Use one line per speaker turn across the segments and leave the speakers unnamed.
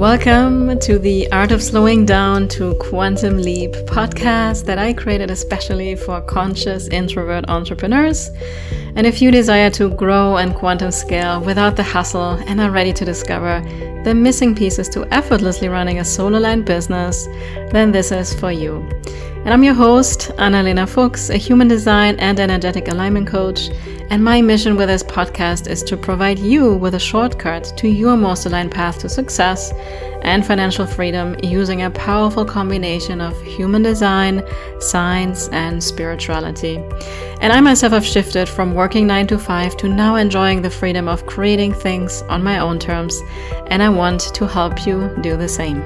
Welcome to the Art of Slowing Down to Quantum Leap podcast that I created especially for conscious introvert entrepreneurs. And if you desire to grow and quantum scale without the hustle and are ready to discover the missing pieces to effortlessly running a solo-line business, then this is for you. And I'm your host, Annalena Fuchs, a human design and energetic alignment coach. And my mission with this podcast is to provide you with a shortcut to your most aligned path to success and financial freedom using a powerful combination of human design, science, and spirituality. And I myself have shifted from working 9 to 5 to now enjoying the freedom of creating things on my own terms. And I want to help you do the same.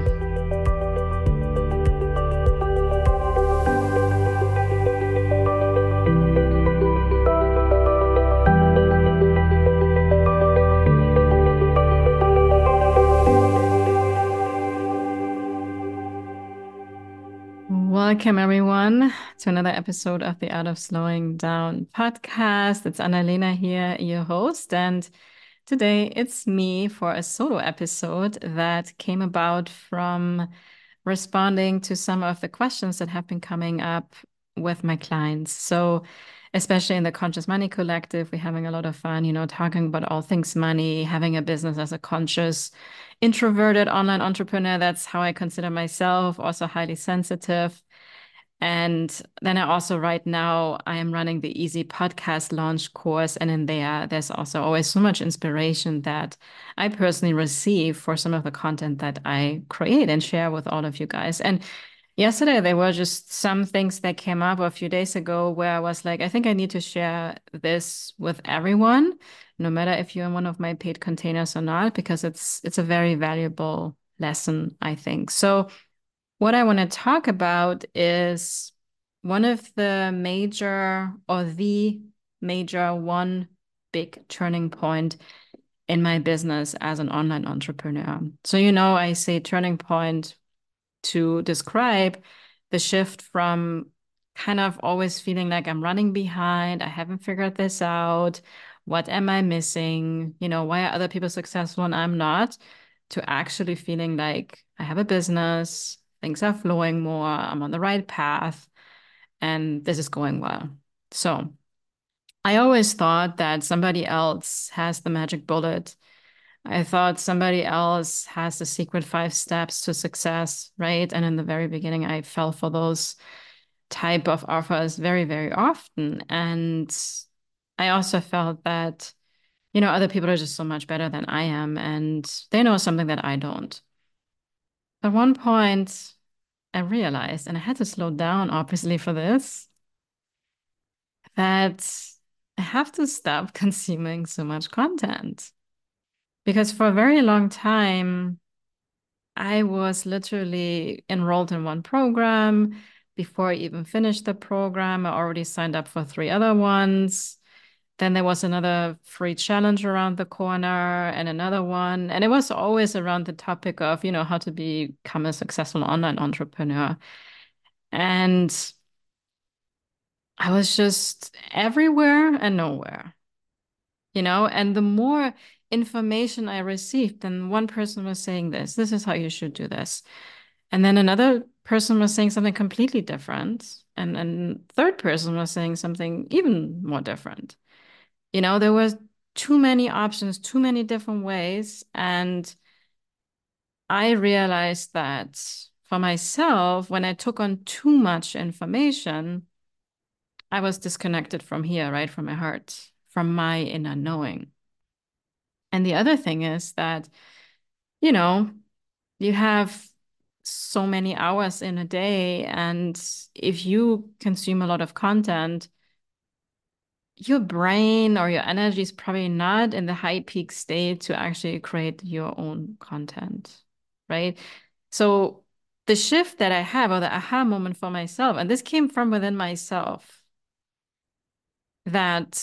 Welcome, everyone, to another episode of the Art of Slowing Down podcast. It's Annalena here, your host, and today it's me for a solo episode that came about from responding to some of the questions that have been coming up with my clients. So especially in the Conscious Money Collective, we're having a lot of fun, talking about all things money, having a business as a conscious, introverted online entrepreneur. That's how I consider myself, also highly sensitive. And then I also right now I am running the Easy Podcast Launch course. And in there's also always so much inspiration that I personally receive for some of the content that I create and share with all of you guys. And yesterday, there were just some things that came up a few days ago where I was like, I think I need to share this with everyone, no matter if you're in one of my paid containers or not, because it's a very valuable lesson, I think. So what I want to talk about is one of the major one big turning point in my business as an online entrepreneur. So, I say turning point to describe the shift from kind of always feeling like I'm running behind, I haven't figured this out, what am I missing, why are other people successful and I'm not, to actually feeling like I have a business, things are flowing more, I'm on the right path, and this is going well. So I always thought that somebody else has the magic bullet. I thought somebody else has the secret 5 steps to success, right? And in the very beginning, I fell for those type of offers very, very often. And I also felt that, other people are just so much better than I am, and they know something that I don't. At one point, I realized, and I had to slow down, obviously, for this, that I have to stop consuming so much content. Because for a very long time, I was literally enrolled in one program. Before I even finished the program, I already signed up for 3 other ones. Then there was another free challenge around the corner and another one. And it was always around the topic of, how to become a successful online entrepreneur. And I was just everywhere and nowhere, and the more information I received, then one person was saying this is how you should do this. And then another person was saying something completely different. And third person was saying something even more different. There was too many options, too many different ways. And I realized that for myself, when I took on too much information, I was disconnected from here, right? From my heart, from my inner knowing. And the other thing is that, you have so many hours in a day. And if you consume a lot of content, your brain or your energy is probably not in the high peak state to actually create your own content, right? So the shift that I have, or the aha moment for myself, and this came from within myself, that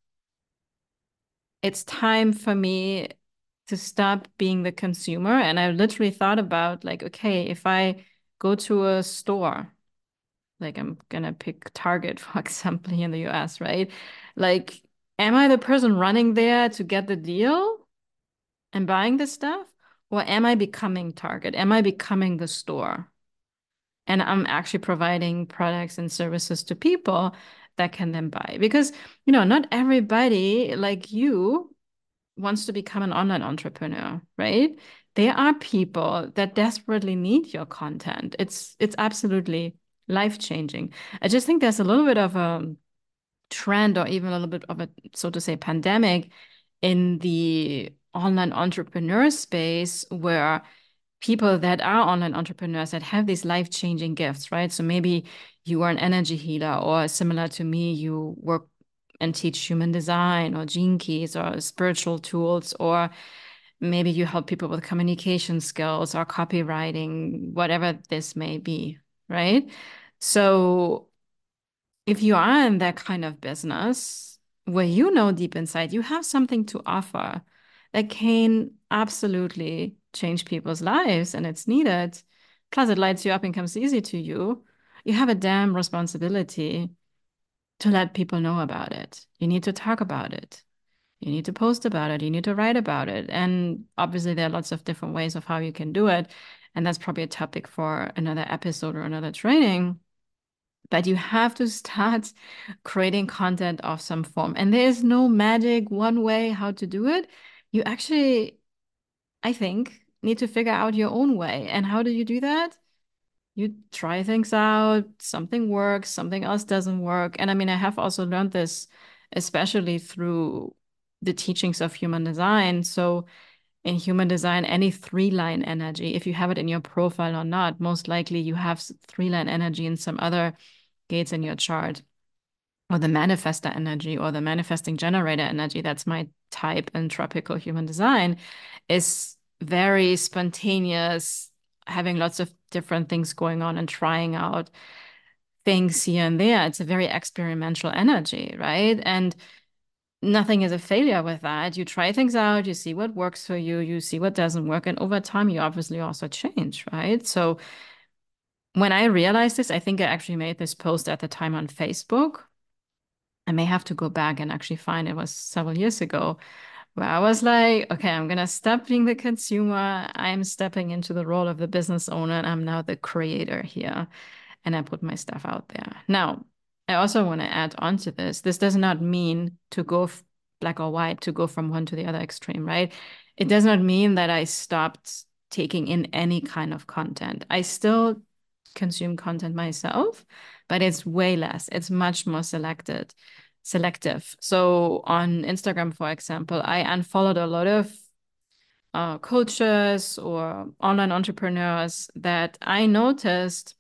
it's time for me to stop being the consumer. And I literally thought about like, okay, if I go to a store, like I'm gonna pick Target, for example, here in the US, right? Like, am I the person running there to get the deal and buying the stuff? or am I becoming Target? Am I becoming the store? And I'm actually providing products and services to people that can then buy. Because, not everybody like you wants to become an online entrepreneur, right? There are people that desperately need your content. It's absolutely life-changing. I just think there's a little bit of a trend or even a little bit of a, so to say, pandemic in the online entrepreneur space where people that are online entrepreneurs that have these life-changing gifts, right? So maybe you are an energy healer, or similar to me, you work and teach human design or gene keys or spiritual tools, or maybe you help people with communication skills or copywriting, whatever this may be, right? So if you are in that kind of business where deep inside you have something to offer that can absolutely change people's lives and it's needed, plus it lights you up and comes easy to you, you have a damn responsibility to let people know about it. You need to talk about it. You need to post about it. You need to write about it. And obviously, there are lots of different ways of how you can do it. And that's probably a topic for another episode or another training. But you have to start creating content of some form. And there is no magic one way how to do it. You actually, I think, need to figure out your own way. And how do you do that? You try things out, something works, something else doesn't work. And I mean, I have also learned this, especially through the teachings of human design. So in human design, any three-line energy, if you have it in your profile or not, most likely you have three-line energy in some other gates in your chart, or the manifestor energy or the manifesting generator energy. That's my type in tropical human design, is very spontaneous, having lots of different things going on and trying out things here and there. It's a very experimental energy, right? And nothing is a failure with that. You try things out, you see what works for you see what doesn't work, and over time you obviously also change, right? So when I realized this, I think I actually made this post at the time on Facebook. I may have to go back and actually find it was several years ago, where I was like, okay, I'm gonna stop being the consumer. I'm stepping into the role of the business owner, and I'm now the creator here. And I put my stuff out there. Now, I also want to add on to this. This does not mean to go black or white, to go from one to the other extreme, right? It does not mean that I stopped taking in any kind of content. I still consume content myself, but it's way less. It's much more selective. So on Instagram, for example, I unfollowed a lot of coaches or online entrepreneurs that I noticed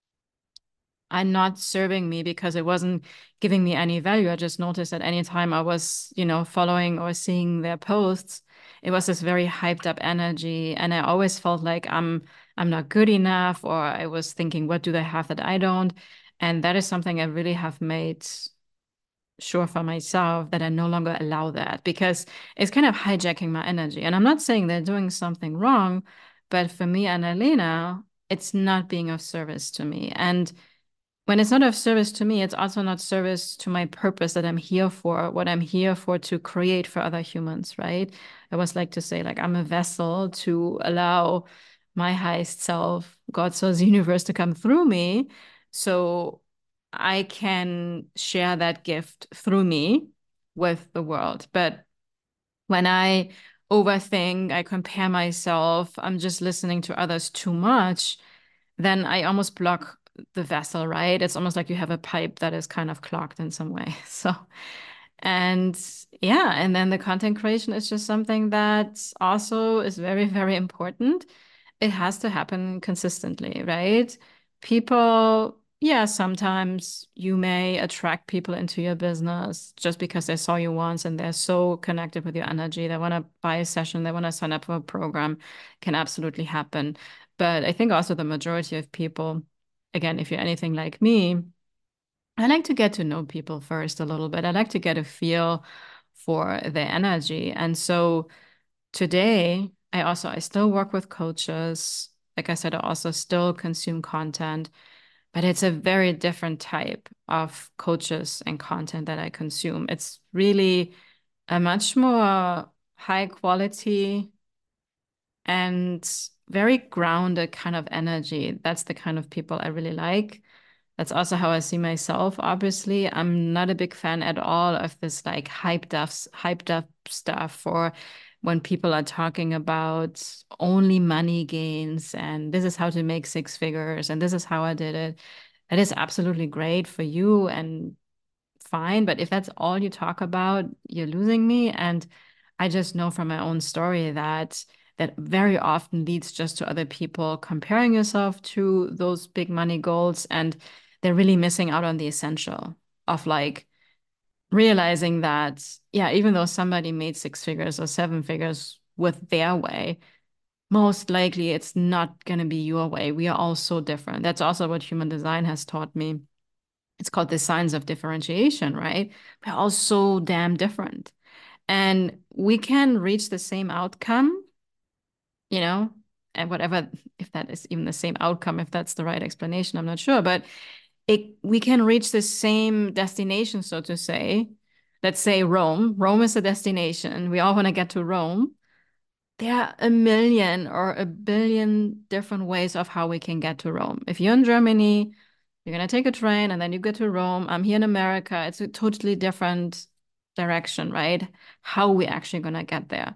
are not serving me because it wasn't giving me any value. I just noticed that anytime I was, following or seeing their posts, it was this very hyped up energy. And I always felt like I'm not good enough, or I was thinking, what do they have that I don't? And that is something I really have made sure for myself that I no longer allow that, because it's kind of hijacking my energy. And I'm not saying they're doing something wrong, but for me and Elena, it's not being of service to me. And when it's not of service to me, it's also not service to my purpose that I'm here for, what I'm here for to create for other humans, right? I always like to say, like, I'm a vessel to allow my highest self, God, source, universe to come through me. So I can share that gift through me with the world. But when I overthink, I compare myself, I'm just listening to others too much, then I almost block the vessel, right? It's almost like you have a pipe that is kind of clogged in some way. So, and yeah, and then the content creation is just something that also is very, very important. It has to happen consistently, right? People, yeah, sometimes you may attract people into your business just because they saw you once and they're so connected with your energy. They want to buy a session, they want to sign up for a program, can absolutely happen. But I think also the majority of people, again, if you're anything like me, I like to get to know people first a little bit. I like to get a feel for their energy. And so today, I still work with coaches. Like I said, I also still consume content, but it's a very different type of coaches and content that I consume. It's really a much more high quality and very grounded kind of energy. That's the kind of people I really like. That's also how I see myself, obviously. I'm not a big fan at all of this like hyped up stuff for when people are talking about only money gains and this is how to make six figures and this is how I did it. It is absolutely great for you and fine. But if that's all you talk about, you're losing me. And I just know from my own story that that very often leads just to other people comparing yourself to those big money goals. And they're really missing out on the essential of like realizing that, yeah, even though somebody made six figures or seven figures with their way, most likely it's not going to be your way. We are all so different. That's also what human design has taught me. It's called the signs of differentiation, right? We're all so damn different. And we can reach the same outcome, you know, and whatever, if that is even the same outcome, if that's the right explanation, I'm not sure. But we can reach the same destination, so to say. Let's say Rome. Rome is a destination. We all want to get to Rome. There are a million or a billion different ways of how we can get to Rome. If you're in Germany, you're going to take a train and then you get to Rome. I'm here in America. It's a totally different direction, right? How we actually going to get there.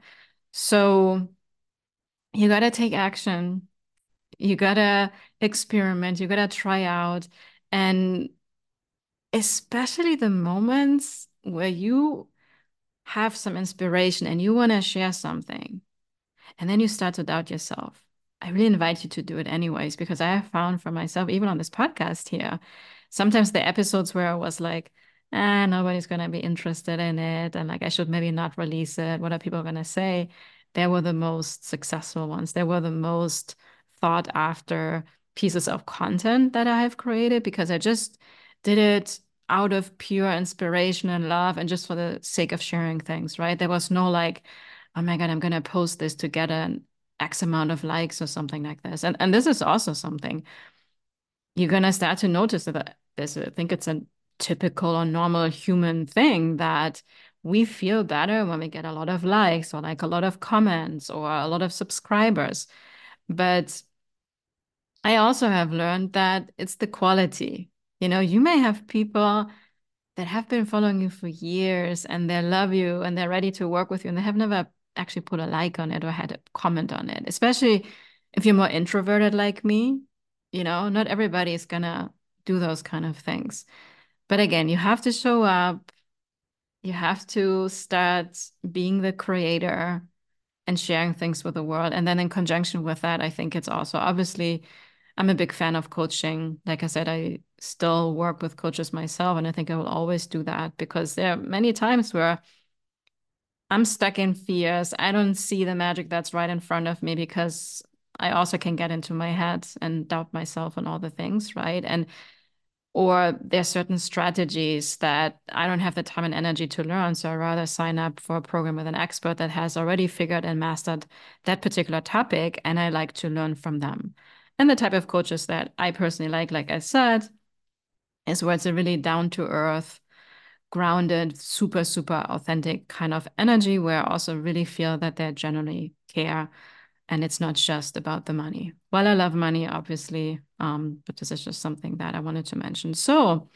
So you got to take action. You got to experiment. You got to try out. And especially the moments where you have some inspiration and you want to share something and then you start to doubt yourself. I really invite you to do it anyways, because I have found for myself, even on this podcast here, sometimes the episodes where I was like, nobody's going to be interested in it. And like, I should maybe not release it. What are people going to say? They were the most successful ones. They were the most thought after pieces of content that I have created because I just did it out of pure inspiration and love and just for the sake of sharing things, right? There was no like, oh my God, I'm going to post this to get an X amount of likes or something like this. And this is also something you're going to start to notice that I think it's a typical or normal human thing that we feel better when we get a lot of likes or like a lot of comments or a lot of subscribers. But I also have learned that it's the quality. You know, you may have people that have been following you for years and they love you and they're ready to work with you and they have never actually put a like on it or had a comment on it, especially if you're more introverted like me. You know, not everybody is gonna do those kind of things. But again, you have to show up, you have to start being the creator and sharing things with the world. And then in conjunction with that, I think it's also obviously I'm a big fan of coaching. Like I said, I still work with coaches myself, and I think I will always do that because there are many times where I'm stuck in fears. I don't see the magic that's right in front of me because I also can get into my head and doubt myself and all the things, right? And or there's certain strategies that I don't have the time and energy to learn. So I rather sign up for a program with an expert that has already figured and mastered that particular topic. And I like to learn from them. And the type of coaches that I personally like I said, is where it's a really down to earth, grounded, super, super authentic kind of energy where I also really feel that they generally care and it's not just about the money. Well, I love money, obviously, but this is just something that I wanted to mention. So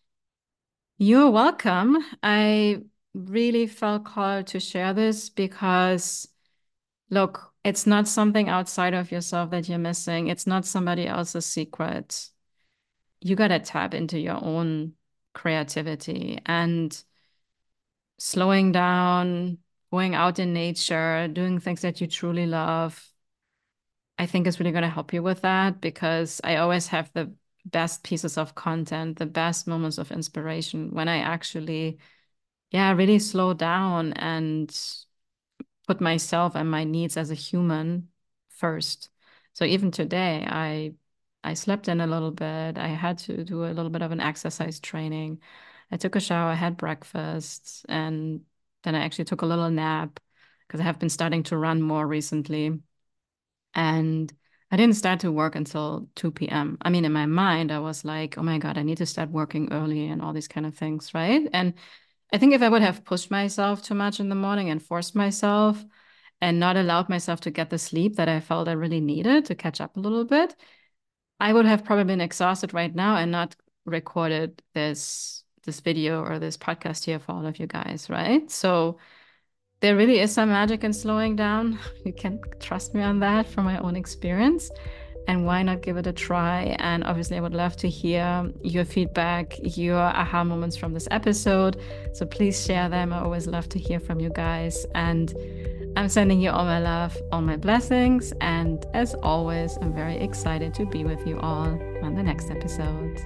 you're welcome. I really felt called to share this because, look, it's not something outside of yourself that you're missing. It's not somebody else's secret. You got to tap into your own creativity and slowing down, going out in nature, doing things that you truly love I think is really going to help you with that because I always have the best pieces of content, the best moments of inspiration when I actually, yeah, really slow down and put myself and my needs as a human first. So even today, I slept in a little bit. I had to do a little bit of an exercise training. I took a shower, had breakfast, and then I actually took a little nap because I have been starting to run more recently. And I didn't start to work until 2 p.m. I mean, in my mind, I was like, oh my God, I need to start working early and all these kind of things, right? And I think if I would have pushed myself too much in the morning and forced myself, and not allowed myself to get the sleep that I felt I really needed to catch up a little bit, I would have probably been exhausted right now and not recorded this video or this podcast here for all of you guys, right? So there really is some magic in slowing down. You can trust me on that from my own experience. And why not give it a try? And obviously, I would love to hear your feedback, your aha moments from this episode. So please share them. I always love to hear from you guys. And I'm sending you all my love, all my blessings. And as always, I'm very excited to be with you all on the next episode.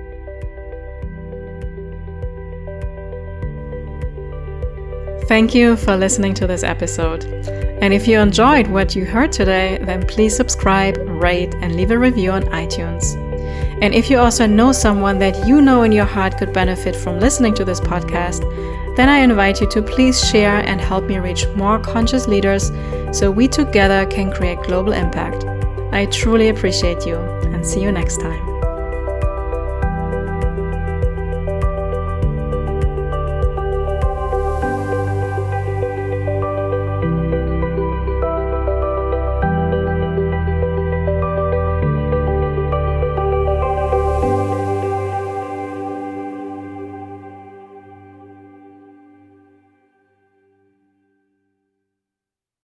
Thank you for listening to this episode. And if you enjoyed what you heard today, then please subscribe, rate, and leave a review on iTunes. And if you also know someone that you know in your heart could benefit from listening to this podcast, then I invite you to please share and help me reach more conscious leaders so we together can create global impact. I truly appreciate you, and see you next time.